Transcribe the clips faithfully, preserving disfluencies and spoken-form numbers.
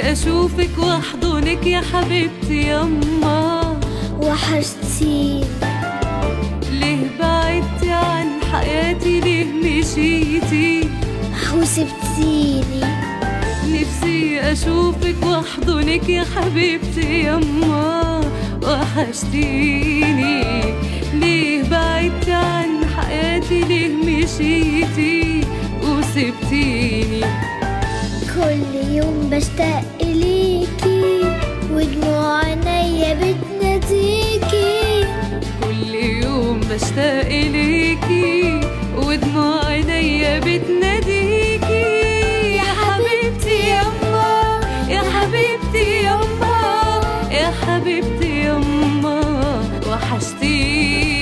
أشوفك واحضنك يا حبيبتي يما، وحشتيني. ليه بعدتي عن حياتي، ليه مشيتي وسبتيني. نفسي أشوفك واحضنك يا حبيبتي يما، وحشتيني. ليه بعدتي عن حياتي، ليه مشيتي وسبتيني. كل يوم بشتاق ليكي ودموع عينيا بتناديكي. كل يوم بشتاق ليكي ودموع عينيا بتناديكي. يا حبيبتي يما، يا حبيبتي يما، يا حبيبتي يما، وحشتيني.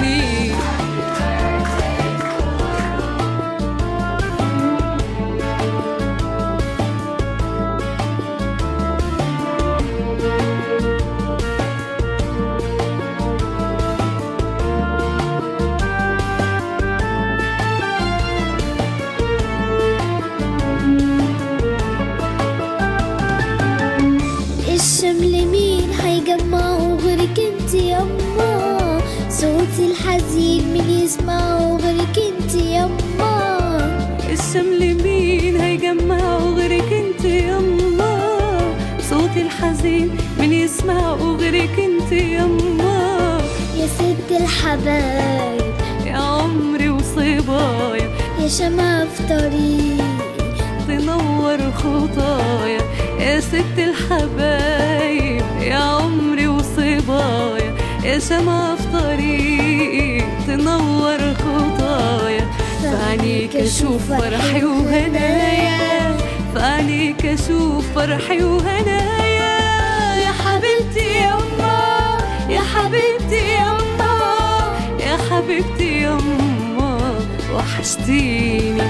الشمل مين هيجمعه غيرك انت يما، صوت الحزين مين يسمعه غيرك انت يما. الشمل مين هيجمعه غيرك انت يما، صوت الحزين مين يسمعه غيرك انت يما. يا ست الحبايب، يا عمري وصبايا، يا شمعة في طريقي تنور خطايا. يا ست الحبايب، يا عمري وصبايا، يا شمعة في طريقي تنور خطايا. في عينيك اشوف فرحي وهنايا، في عينيك اشوف فرحي وهنايا. يا حبيبتي يما، يا حبيبتي يما، يا حبيبتي يما، وحشتيني.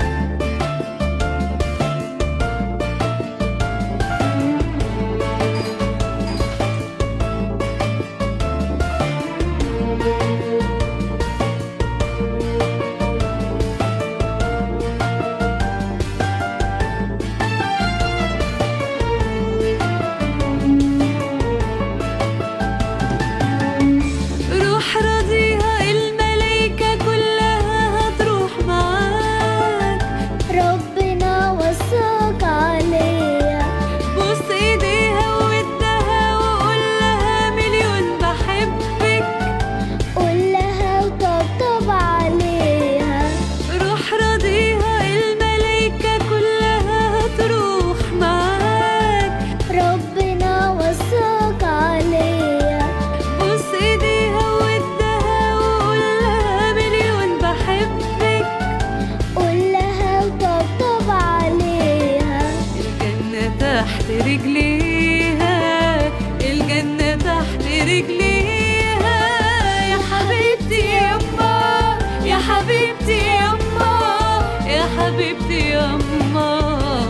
تحت رجليها، الجنة تحت رجليها. يا حبيبتي يما، يا حبيبتي يما، يا حبيبتي يما،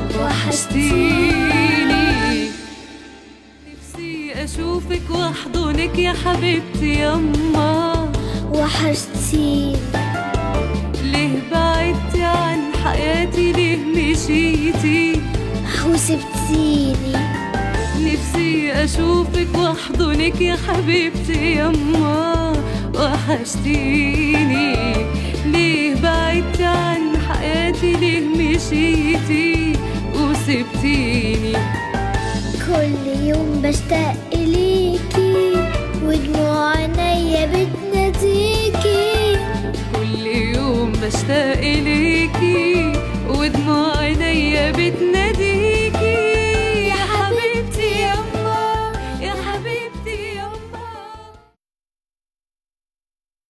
وحشتيني. نفسي أشوفك واحضنك يا حبيبتي يما، وحشتيني. ليه بعدتي عن حياتي، ليه مشيتي وسبتيني. نفسي أشوفك واحضنك يا حبيبتي يما، وحشتيني. ليه بعدتي عن حياتي، ليه مشيتي وسبتيني. كل يوم بشتاق ليكي ودموع عينيا بتناديكي. كل يوم بشتاق ليكي ودموع عينيا بتناديكي.